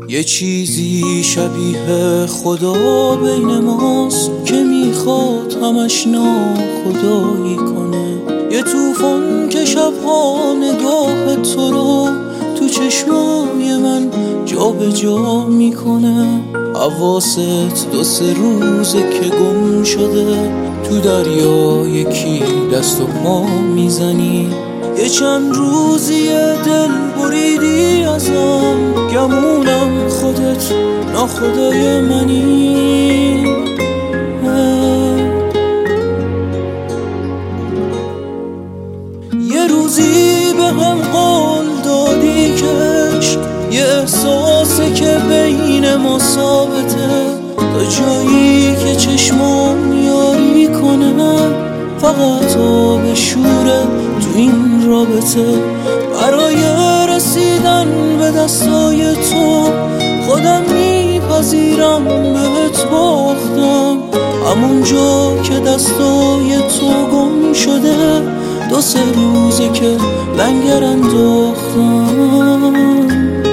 یه چیزی شبیه خدا بین ماست که میخواد همش ناخدایی کنه. یه طوفان که شبها نگاه تو رو تو چشمای من جا به جا میکنه. حواست 2-3 روزه که گم شده تو دریا، یکی دست و پا میزنی. یه چند روزیه دل بریدی ازم، گمونم خودت ناخدای منی. یه روزی به هم قول دادی که عشق یه احساسه که بین ما ثابته، تا جایی که چشمام یاری کنه فقط آب شوره تو این رابطه. برای رسیدن به دستای تو خودم میپذیرم بهت باختم. همونجا که دستای تو گم شده 2-3 روزه که لنگر انداختم.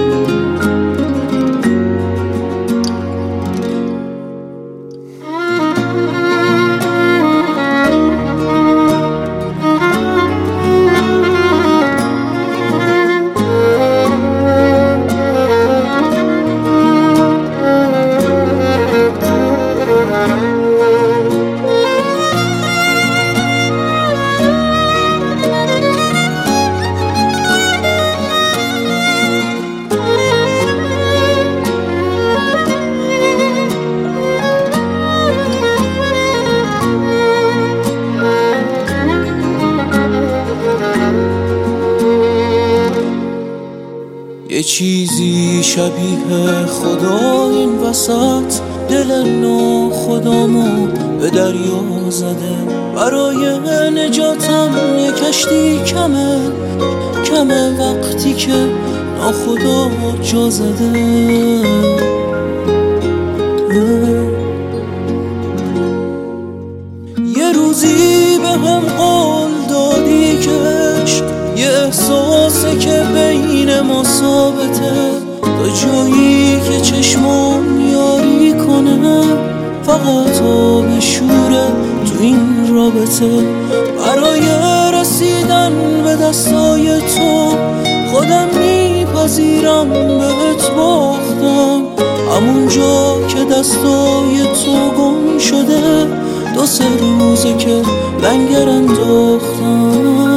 یه چیزی شبیه خدا این وسط دل ناخدامو به دریا زده. برای نجاتم یه کشتی کمه وقتی که ناخدا جا زده. یه روزی به هم قول دادی که عشق یه احساسه که بین ما ثابته، تا جایی که چشمام یاری کنه فقط آب شوره تو این رابطه. برای رسیدن به دستای تو خودم میپذیرم بهت باختم. همونجا که دستای تو گم شده 2-3 روزه که لنگر انداختم.